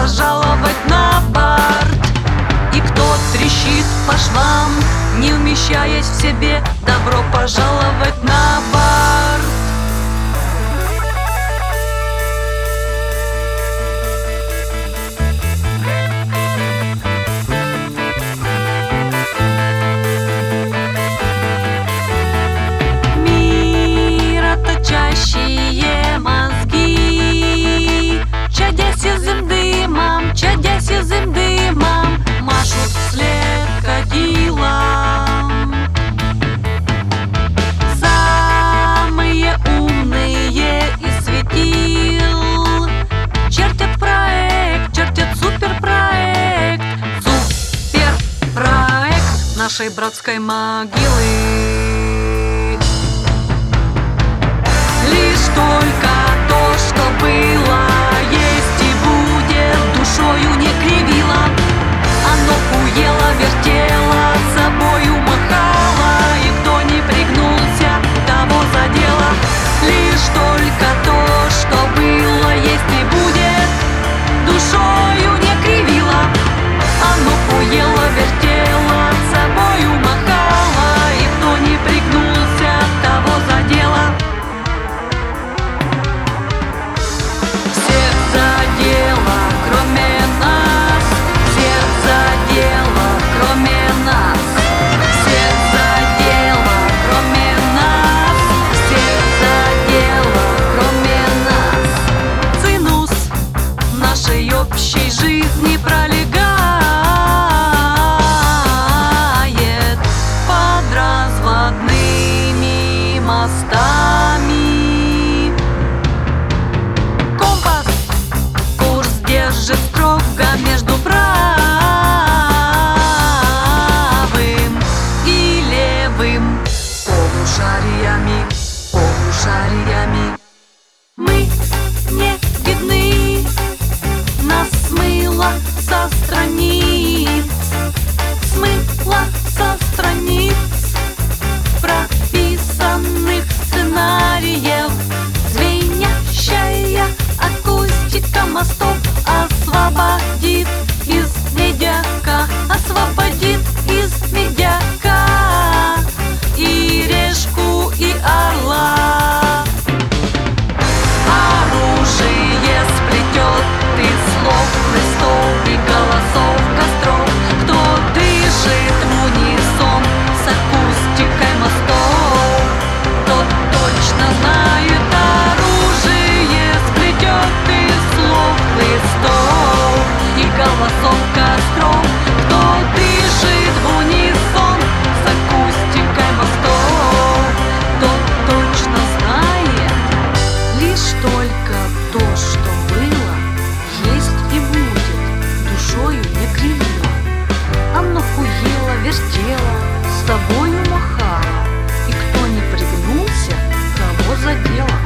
пожаловать на борт. И кто трещит по швам, не вмещаясь в себе, добро пожаловать на борт. Мироточащие мозги, чадя сизым дымом, машут вслед кадилам. Самые умные из светил чертят суперпроект нашей братской могилы. Лишь только то, что было, есть и будет, душою не кривило. Оно хуело, вертело, собою махало, и кто не пригнулся, того задело. Лишь только то, что было, есть и будет, душою не кривило. Оно хуело, вертело, собою махало, и кто не пригнулся, того задело. Общей жизни пролегает под разводными мостами. Компас курс держит строго между правым и левым полушариями. Мы не видны, нас смыло со страниц прописанных сценариев. Звенящая акустика мостов освободит из медяка, и решку, и орла. Оружие сплетет из слов, листов и голосов костров. Кто дышит в унисон с акустикой мостов, тот точно знает. Оружие сплетет из слов, листов и голосов костров. Кто дышит в унисон с акустикой мостов, тот точно знает. Лишь только то, что было, есть и будет, душою не кривило. Оно хуело, вертело, с собою махало, и кто не пригнулся, того задело.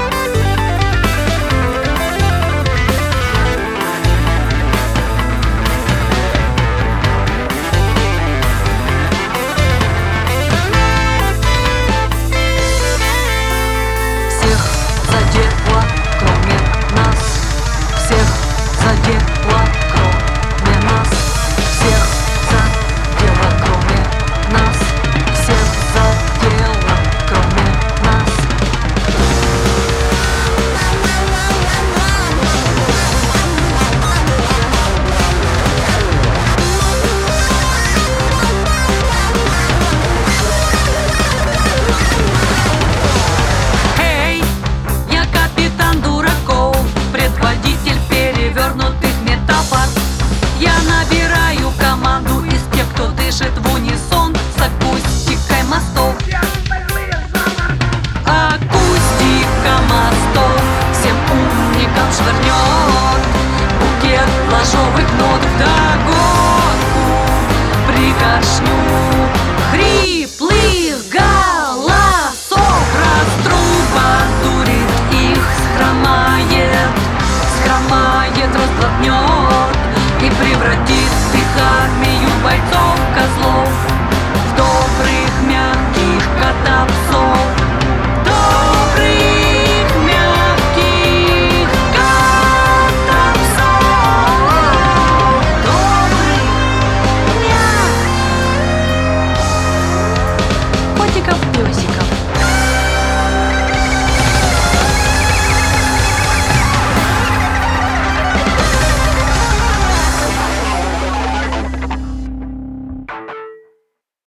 Всех задело, кроме нас. Всех задело, кроме нас. Всех задело, кроме нас. Всех задело, кроме нас. Эй, я капитан Дураков, предводитель перевернутых метафор. Я набираю команду из тех, кто дышит в унисон с акустикой мостов. Акустика мостов всем умникам швырнет букет ложовых нот вдогонку, пригоршню